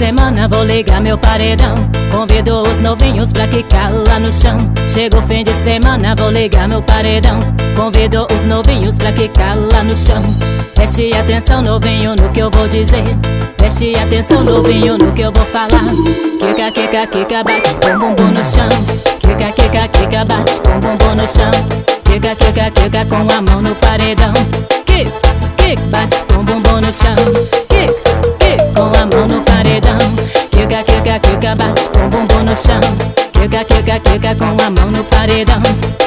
semana vou ligar meu paredão. Convido os novinhos pra quicar lá no chão. Chega o fim de semana, vou ligar meu paredão. Convido os novinhos pra quicar lá no chão. Preste atenção, novinho, no que eu vou dizer. Preste atenção, novinho, no que eu vou falar. Quica, quica, quica, bate com bumbum no chão. Quica, quica, quica, bate com bumbum no chão. Quica, quica, quica, com a mão no paredão. Quica, quica, bate com bumbum no chão. Quica, quica, com a mão no paredão. Quica, quica, quica, bate com bumbum no chão. Quica, quica, quica, com a mão no paredão.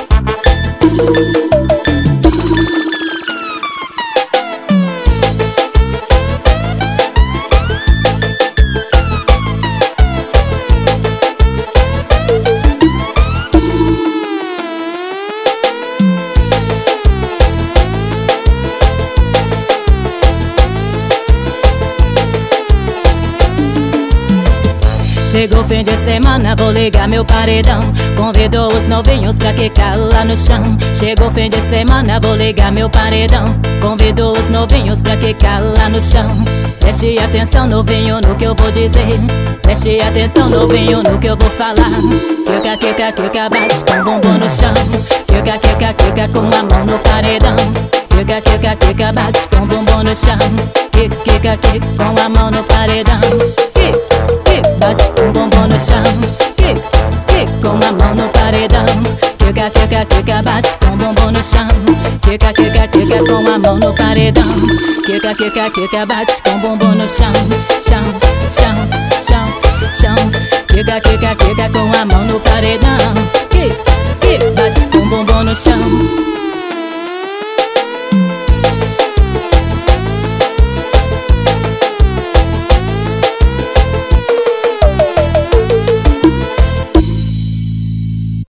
Chegou fim de semana, vou ligar meu paredão. Convido os novinhos pra quicar lá no chão. Chegou fim de semana, vou ligar meu paredão. Convido os novinhos pra quicar lá no chão. Preste atenção, novinho, no que eu vou dizer. Preste atenção, novinho, no que eu vou falar. Quica, quica, quica, bate com bumbum no chão. Quica, quica, quica, com a mão no paredão. Quica, quica, quica, bate com bumbum no chão. Quica, quica, quica, com a mão no paredão. Bate com bumbum no chão. Quica, quica, com a mão no paredão. Quica, quica, quica, bate com bumbum no chão. Quica, quica, quica, com a mão no paredão. Quica, quica, quica, bate com bumbum no chão. Chão, chão, chão, chão. Quica, quica, quica, com a mão no paredão. Quica, quica, bate com bumbum no chão.